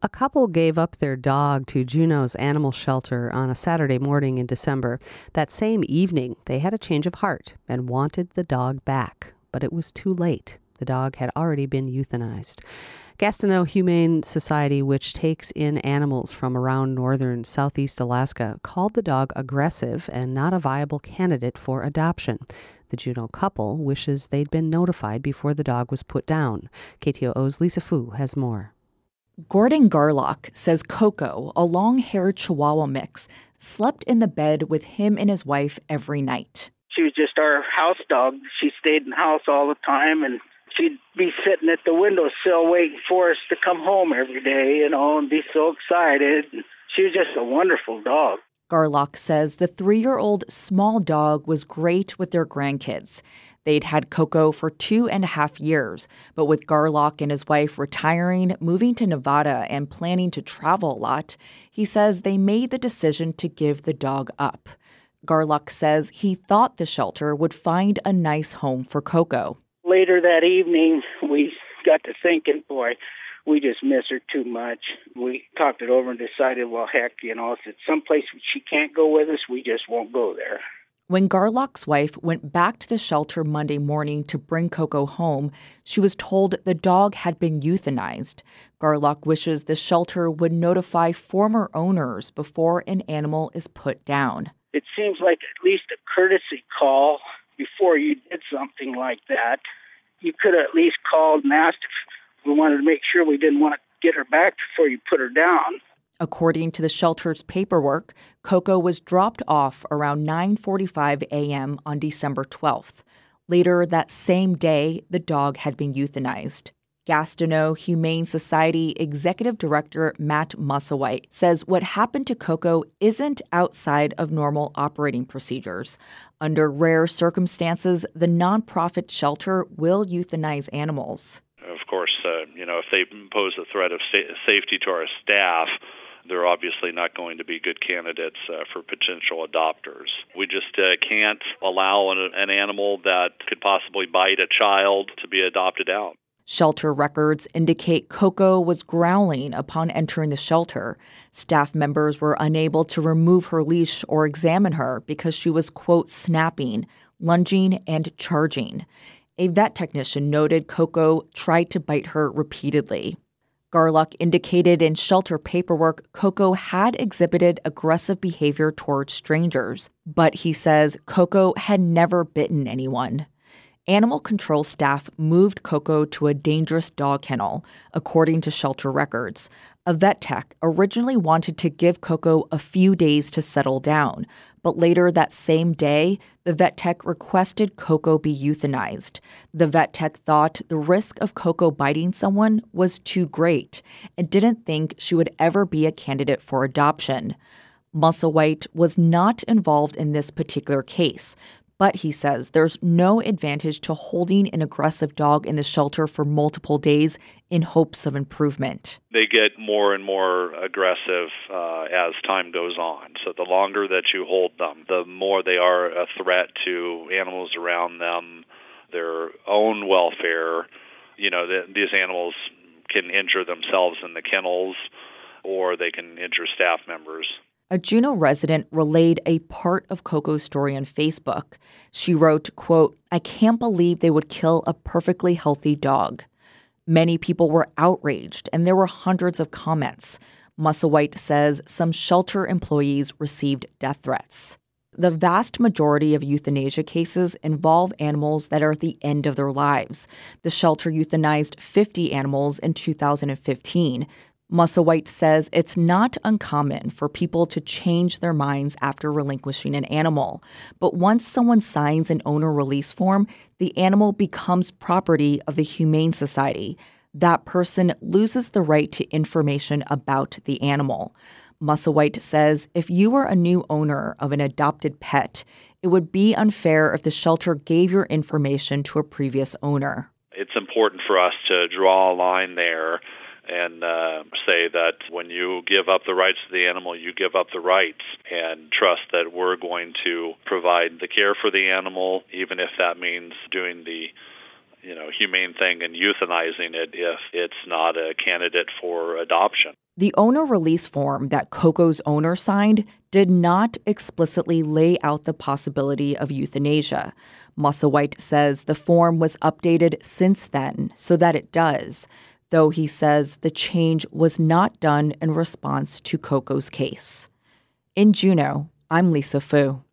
A couple gave up their dog to Juneau's animal shelter on a Saturday morning in December. That same evening, they had a change of heart and wanted the dog back. But it was too late. The dog had already been euthanized. Gastineau Humane Society, which takes in animals from around northern southeast Alaska, called the dog aggressive and not a viable candidate for adoption. The Juneau couple wishes they'd been notified before the dog was put down. KTOO's Lisa Fu has more. Gordon Garlock says Coco, a long-haired Chihuahua mix, slept in the bed with him and his wife every night. She was just our house dog. She stayed in the house all the time, and she'd be sitting at the windowsill waiting for us to come home every day, and be so excited. She was just a wonderful dog. Garlock says the 3-year-old small dog was great with their grandkids. They'd had Coco for 2.5 years, but with Garlock and his wife retiring, moving to Nevada, and planning to travel a lot, he says they made the decision to give the dog up. Garlock says he thought the shelter would find a nice home for Coco. Later that evening, we got to thinking, boy, we just miss her too much. We talked it over and decided, well, heck, if it's someplace she can't go with us, we just won't go there. When Garlock's wife went back to the shelter Monday morning to bring Coco home, she was told the dog had been euthanized. Garlock wishes the shelter would notify former owners before an animal is put down. It seems like at least a courtesy call before you did something like that. You could have at least called and asked if we wanted to make sure we didn't want to get her back before you put her down. According to the shelter's paperwork, Coco was dropped off around 9:45 a.m. on December 12th. Later that same day, the dog had been euthanized. Gastineau Humane Society Executive Director Matt Musselwhite says what happened to Coco isn't outside of normal operating procedures. Under rare circumstances, the nonprofit shelter will euthanize animals. Of course, if they pose a threat of safety to our staff, they're obviously not going to be good candidates for potential adopters. We just can't allow an animal that could possibly bite a child to be adopted out. Shelter records indicate Coco was growling upon entering the shelter. Staff members were unable to remove her leash or examine her because she was, quote, snapping, lunging, and charging. A vet technician noted Coco tried to bite her repeatedly. Garlock indicated in shelter paperwork Coco had exhibited aggressive behavior towards strangers, but he says Coco had never bitten anyone. Animal control staff moved Coco to a dangerous dog kennel, according to shelter records. A vet tech originally wanted to give Coco a few days to settle down, but later that same day, the vet tech requested Coco be euthanized. The vet tech thought the risk of Coco biting someone was too great and didn't think she would ever be a candidate for adoption. Musselwhite was not involved in this particular case, but he says there's no advantage to holding an aggressive dog in the shelter for multiple days in hopes of improvement. They get more and more aggressive as time goes on. So the longer that you hold them, the more they are a threat to animals around them, their own welfare. These animals can injure themselves in the kennels, or they can injure staff members. A Juneau resident relayed a part of Coco's story on Facebook. She wrote, quote, "I can't believe they would kill a perfectly healthy dog." Many people were outraged, and there were hundreds of comments. Musselwhite says some shelter employees received death threats. The vast majority of euthanasia cases involve animals that are at the end of their lives. The shelter euthanized 50 animals in 2015. Musselwhite says it's not uncommon for people to change their minds after relinquishing an animal. But once someone signs an owner release form, the animal becomes property of the Humane Society. That person loses the right to information about the animal. Musselwhite says if you were a new owner of an adopted pet, it would be unfair if the shelter gave your information to a previous owner. It's important for us to draw a line there and say that when you give up the rights of the animal, you give up the rights, and trust that we're going to provide the care for the animal, even if that means doing the humane thing and euthanizing it if it's not a candidate for adoption. The owner release form that Coco's owner signed did not explicitly lay out the possibility of euthanasia. Musselwhite says the form was updated since then so that it does, though he says the change was not done in response to Coco's case. In Juneau, I'm Lisa Fu.